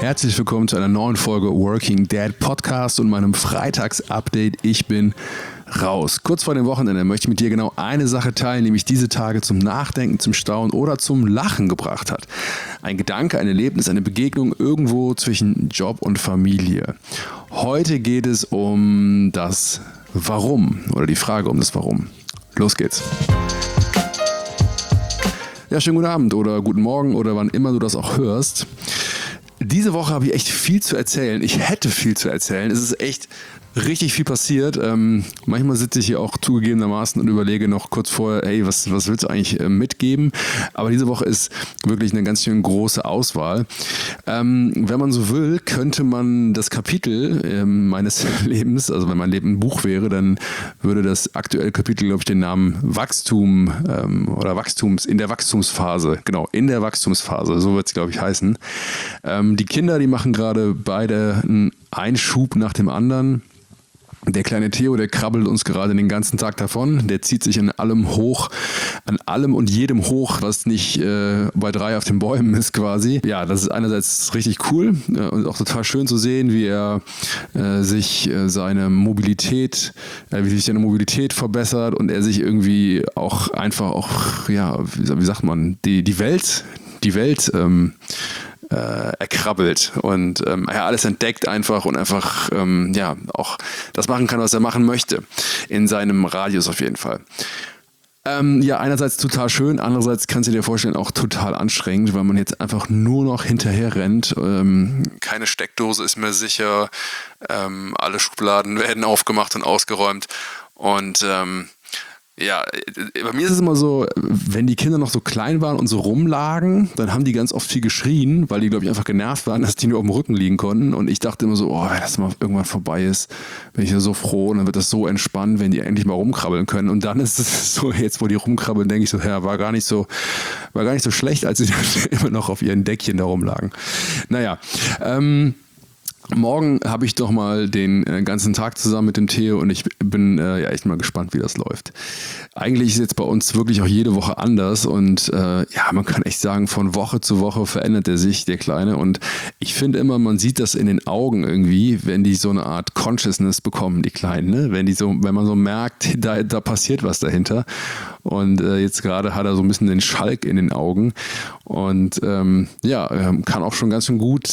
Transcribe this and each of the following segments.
Herzlich willkommen zu einer neuen Folge Working Dad Podcast und meinem Freitags-Update. Ich bin raus. Kurz vor dem Wochenende möchte ich mit dir genau eine Sache teilen, die mich diese Tage zum Nachdenken, zum Staunen oder zum Lachen gebracht hat. Ein Gedanke, ein Erlebnis, eine Begegnung irgendwo zwischen Job und Familie. Heute geht es um das Warum oder die Frage um das Warum. Los geht's. Ja, schönen guten Abend oder guten Morgen oder wann immer du das auch hörst. Diese Woche habe ich echt viel zu erzählen. Ich hätte viel zu erzählen. Es ist echt richtig viel passiert. Manchmal sitze ich hier auch zugegebenermaßen und überlege noch kurz vorher, hey, was willst du eigentlich mitgeben? Aber diese Woche ist wirklich eine ganz schön große Auswahl. Wenn man so will, könnte man das Kapitel meines Lebens, also wenn mein Leben ein Buch wäre, dann würde das aktuelle Kapitel, glaube ich, den Namen Wachstum oder in der Wachstumsphase, genau, in der Wachstumsphase, so wird es, glaube ich, heißen. Die Kinder, die machen gerade beide einen Einschub nach dem anderen. Der kleine Theo, der krabbelt uns gerade den ganzen Tag davon. Der zieht sich an allem und jedem hoch, was nicht bei 3 auf den Bäumen ist quasi. Ja, das ist einerseits richtig cool und auch total schön zu sehen, wie er sich seine Mobilität verbessert und er sich irgendwie auch einfach wie sagt man, die Welt erkrabbelt und alles entdeckt einfach und einfach auch das machen kann, was er machen möchte. In seinem Radius auf jeden Fall. Einerseits total schön, andererseits kannst du dir vorstellen, auch total anstrengend, weil man jetzt einfach nur noch hinterher rennt. Keine Steckdose ist mehr sicher, alle Schubladen werden aufgemacht und ausgeräumt und bei mir ist es immer so, wenn die Kinder noch so klein waren und so rumlagen, dann haben die ganz oft viel geschrien, weil die, glaube ich, einfach genervt waren, dass die nur auf dem Rücken liegen konnten. Und ich dachte immer so, wenn das mal irgendwann vorbei ist, bin ich ja so froh und dann wird das so entspannt, wenn die endlich mal rumkrabbeln können. Und dann ist es so, jetzt wo die rumkrabbeln, denke ich so, war gar nicht so schlecht, als sie dann immer noch auf ihren Deckchen da rumlagen. Morgen habe ich doch mal den ganzen Tag zusammen mit dem Theo und ich bin echt mal gespannt, wie das läuft. Eigentlich ist jetzt bei uns wirklich auch jede Woche anders und man kann echt sagen, von Woche zu Woche verändert er sich, der Kleine. Und ich finde immer, man sieht das in den Augen irgendwie, wenn die so eine Art Consciousness bekommen, die Kleinen, ne? Wenn man so merkt, da passiert was dahinter. Und jetzt gerade hat er so ein bisschen den Schalk in den Augen und kann auch schon ganz schön gut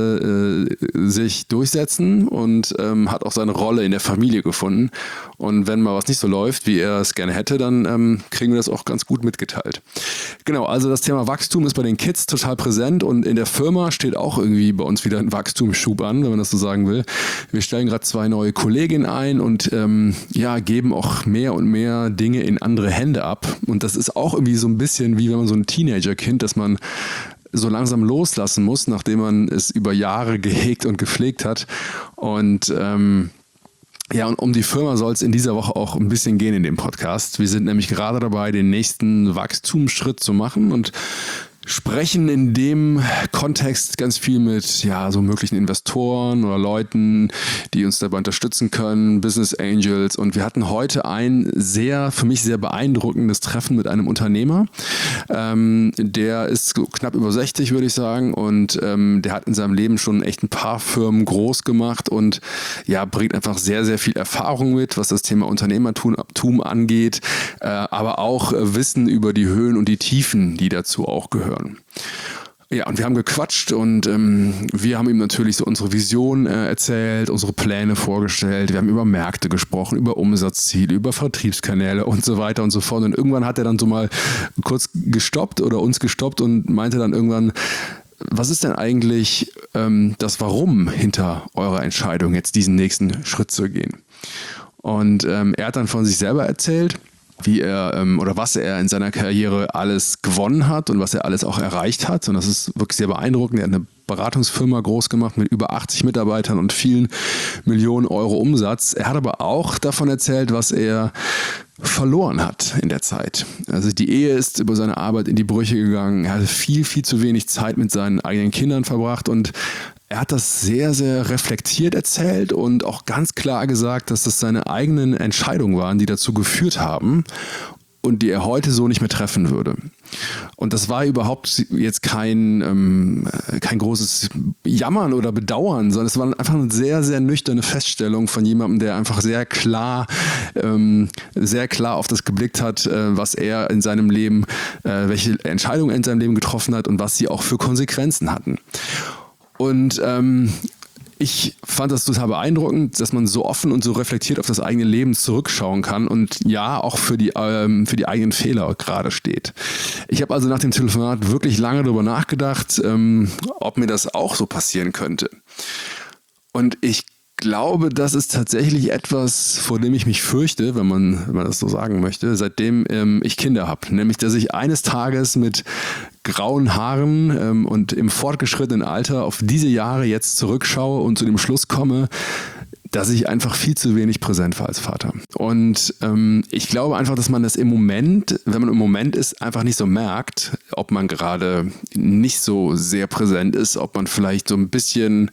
sich durchsetzen und hat auch seine Rolle in der Familie gefunden. Und wenn mal was nicht so läuft, wie er es gerne hätte, dann kriegen wir das auch ganz gut mitgeteilt. Genau, also das Thema Wachstum ist bei den Kids total präsent und in der Firma steht auch irgendwie bei uns wieder ein Wachstumsschub an, wenn man das so sagen will. Wir stellen gerade 2 neue Kolleginnen ein und geben auch mehr und mehr Dinge in andere Hände ab. Und das ist auch irgendwie so ein bisschen wie wenn man so ein Teenagerkind, das man so langsam loslassen muss, nachdem man es über Jahre gehegt und gepflegt hat. Und und um die Firma soll es in dieser Woche auch ein bisschen gehen in dem Podcast. Wir sind nämlich gerade dabei, den nächsten Wachstumsschritt zu machen und sprechen in dem Kontext ganz viel mit so möglichen Investoren oder Leuten, die uns dabei unterstützen können, Business Angels. Und wir hatten heute ein für mich sehr beeindruckendes Treffen mit einem Unternehmer. Der ist so knapp über 60, würde ich sagen. Und der hat in seinem Leben schon echt ein paar Firmen groß gemacht und bringt einfach sehr, sehr viel Erfahrung mit, was das Thema Unternehmertum angeht, aber auch Wissen über die Höhen und die Tiefen, die dazu auch gehören. Ja, und wir haben gequatscht und wir haben ihm natürlich so unsere Vision erzählt, unsere Pläne vorgestellt. Wir haben über Märkte gesprochen, über Umsatzziele, über Vertriebskanäle und so weiter und so fort. Und irgendwann hat er dann so mal kurz gestoppt und meinte dann irgendwann, was ist denn eigentlich das Warum hinter eurer Entscheidung, jetzt diesen nächsten Schritt zu gehen? Und er hat dann von sich selber erzählt, wie er oder was er in seiner Karriere alles gewonnen hat und was er alles auch erreicht hat. Und das ist wirklich sehr beeindruckend. Er hat eine Beratungsfirma groß gemacht mit über 80 Mitarbeitern und vielen Millionen Euro Umsatz. Er hat aber auch davon erzählt, was er verloren hat in der Zeit. Also die Ehe ist über seine Arbeit in die Brüche gegangen. Er hatte viel, viel zu wenig Zeit mit seinen eigenen Kindern verbracht und er hat das sehr, sehr reflektiert erzählt und auch ganz klar gesagt, dass das seine eigenen Entscheidungen waren, die dazu geführt haben. und die er heute so nicht mehr treffen würde. Und das war überhaupt jetzt kein großes Jammern oder Bedauern, sondern es war einfach eine sehr, sehr nüchterne Feststellung von jemandem, der einfach sehr klar auf das geblickt hat, was er in seinem Leben, welche Entscheidungen er in seinem Leben getroffen hat und was sie auch für Konsequenzen hatten. Und ich fand das total beeindruckend, dass man so offen und so reflektiert auf das eigene Leben zurückschauen kann und ja, auch für die eigenen Fehler gerade steht. Ich habe also nach dem Telefonat wirklich lange darüber nachgedacht, ob mir das auch so passieren könnte. Und ich glaube, das ist tatsächlich etwas, vor dem ich mich fürchte, wenn man das so sagen möchte, seitdem ich Kinder habe. Nämlich, dass ich eines Tages mit grauen Haaren und im fortgeschrittenen Alter auf diese Jahre jetzt zurückschaue und zu dem Schluss komme, dass ich einfach viel zu wenig präsent war als Vater. Und ich glaube einfach, dass man das im Moment, wenn man im Moment ist, einfach nicht so merkt, ob man gerade nicht so sehr präsent ist, ob man vielleicht so ein bisschen,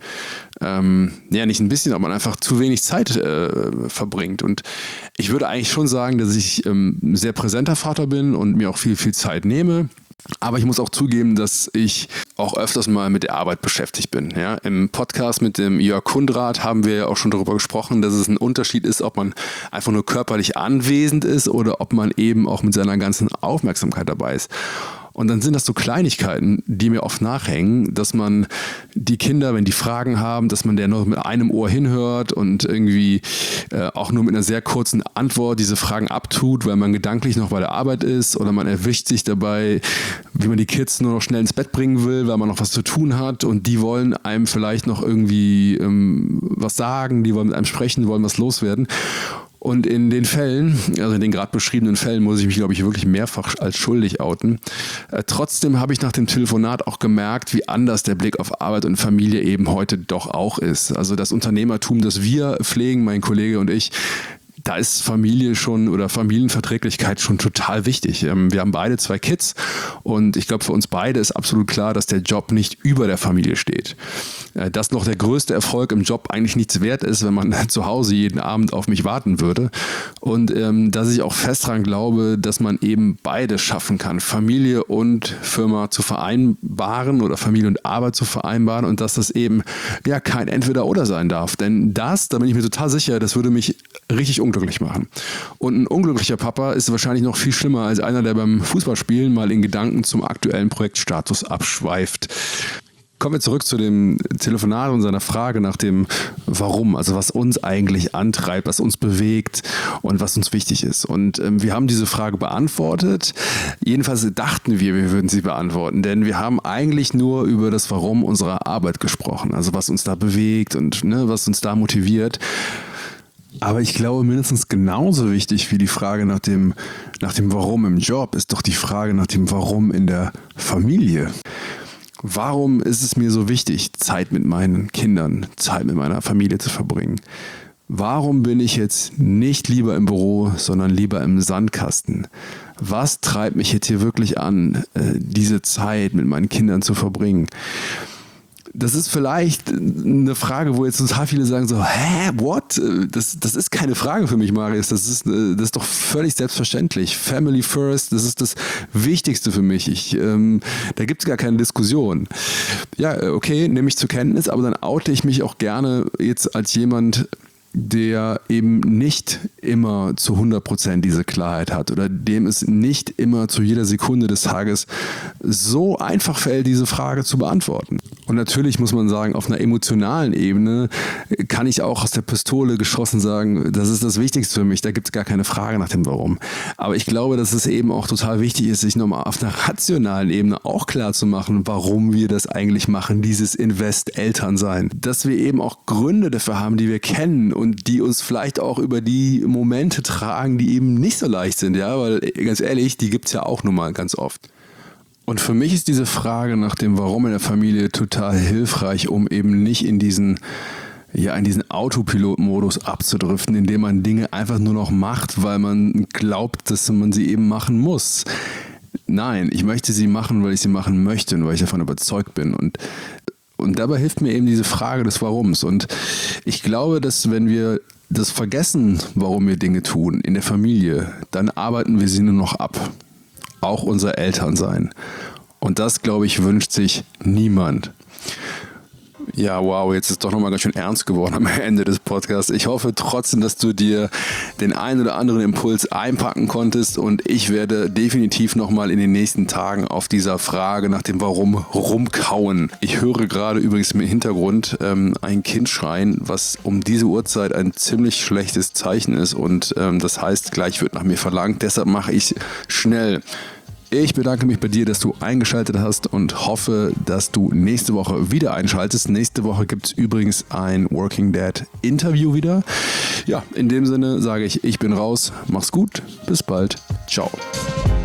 nicht ein bisschen, ob man einfach zu wenig Zeit verbringt. Und ich würde eigentlich schon sagen, dass ich sehr präsenter Vater bin und mir auch viel, viel Zeit nehme. Aber ich muss auch zugeben, dass ich auch öfters mal mit der Arbeit beschäftigt bin. Ja? Im Podcast mit dem Jörg Kundrat haben wir ja auch schon darüber gesprochen, dass es ein Unterschied ist, ob man einfach nur körperlich anwesend ist oder ob man eben auch mit seiner ganzen Aufmerksamkeit dabei ist. Und dann sind das so Kleinigkeiten, die mir oft nachhängen, dass man die Kinder, wenn die Fragen haben, dass man der nur mit einem Ohr hinhört und irgendwie auch nur mit einer sehr kurzen Antwort diese Fragen abtut, weil man gedanklich noch bei der Arbeit ist oder man erwischt sich dabei, wie man die Kids nur noch schnell ins Bett bringen will, weil man noch was zu tun hat und die wollen einem vielleicht noch irgendwie was sagen, die wollen mit einem sprechen, wollen was loswerden. Und in den Fällen, also in den gerade beschriebenen Fällen, muss ich mich, glaube ich, wirklich mehrfach als schuldig outen. Trotzdem habe ich nach dem Telefonat auch gemerkt, wie anders der Blick auf Arbeit und Familie eben heute doch auch ist. Also das Unternehmertum, das wir pflegen, mein Kollege und ich, da ist Familie schon oder Familienverträglichkeit schon total wichtig. Wir haben beide 2 Kids und ich glaube, für uns beide ist absolut klar, dass der Job nicht über der Familie steht. Dass noch der größte Erfolg im Job eigentlich nichts wert ist, wenn man zu Hause jeden Abend auf mich warten würde. Und dass ich auch fest daran glaube, dass man eben beides schaffen kann, Familie und Firma zu vereinbaren oder Familie und Arbeit zu vereinbaren und dass das eben ja kein Entweder-Oder sein darf. Denn da bin ich mir total sicher, das würde mich richtig unglücklich machen. Und ein unglücklicher Papa ist wahrscheinlich noch viel schlimmer als einer, der beim Fußballspielen mal in Gedanken zum aktuellen Projektstatus abschweift. Kommen wir zurück zu dem Telefonat und seiner Frage nach dem Warum, also was uns eigentlich antreibt, was uns bewegt und was uns wichtig ist. Und wir haben diese Frage beantwortet. Jedenfalls dachten wir würden sie beantworten, denn wir haben eigentlich nur über das Warum unserer Arbeit gesprochen, also was uns da bewegt und was uns da motiviert. Aber ich glaube, mindestens genauso wichtig wie die Frage nach dem Warum im Job ist doch die Frage nach dem Warum in der Familie. Warum ist es mir so wichtig, Zeit mit meinen Kindern, Zeit mit meiner Familie zu verbringen? Warum bin ich jetzt nicht lieber im Büro, sondern lieber im Sandkasten? Was treibt mich jetzt hier wirklich an, diese Zeit mit meinen Kindern zu verbringen? Das ist vielleicht eine Frage, wo jetzt total viele sagen so, what? Das ist keine Frage für mich, Marius. Das ist doch völlig selbstverständlich. Family first, das ist das Wichtigste für mich. Da gibt es gar keine Diskussion. Ja, okay, nehme ich zur Kenntnis, aber dann oute ich mich auch gerne jetzt als jemand, der eben nicht immer zu 100% diese Klarheit hat oder dem es nicht immer zu jeder Sekunde des Tages so einfach fällt, diese Frage zu beantworten. Und natürlich muss man sagen, auf einer emotionalen Ebene kann ich auch aus der Pistole geschossen sagen, das ist das Wichtigste für mich, da gibt es gar keine Frage nach dem Warum. Aber ich glaube, dass es eben auch total wichtig ist, sich nochmal auf einer rationalen Ebene auch klar zu machen, warum wir das eigentlich machen, dieses Invest-Elternsein. Dass wir eben auch Gründe dafür haben, die wir kennen und die uns vielleicht auch über die Momente tragen, die eben nicht so leicht sind, ja, weil ganz ehrlich, die gibt es ja auch nun mal ganz oft. Und für mich ist diese Frage nach dem Warum in der Familie total hilfreich, um eben nicht in diesen Autopilot-Modus abzudriften, indem man Dinge einfach nur noch macht, weil man glaubt, dass man sie eben machen muss. Nein, ich möchte sie machen, weil ich sie machen möchte und weil ich davon überzeugt bin. Und dabei hilft mir eben diese Frage des Warums. Und ich glaube, dass wenn wir das Vergessen, warum wir Dinge tun in der Familie, dann arbeiten wir sie nur noch ab. Auch unser Elternsein. Und das, glaube ich, wünscht sich niemand. Ja, wow, jetzt ist doch nochmal ganz schön ernst geworden am Ende des Podcasts. Ich hoffe trotzdem, dass du dir den einen oder anderen Impuls einpacken konntest und ich werde definitiv nochmal in den nächsten Tagen auf dieser Frage nach dem Warum rumkauen. Ich höre gerade übrigens im Hintergrund ein Kind schreien, was um diese Uhrzeit ein ziemlich schlechtes Zeichen ist und das heißt, gleich wird nach mir verlangt. Deshalb mache ich schnell. Ich bedanke mich bei dir, dass du eingeschaltet hast und hoffe, dass du nächste Woche wieder einschaltest. Nächste Woche gibt es übrigens ein Working Dad Interview wieder. Ja, in dem Sinne sage ich bin raus. Mach's gut. Bis bald. Ciao.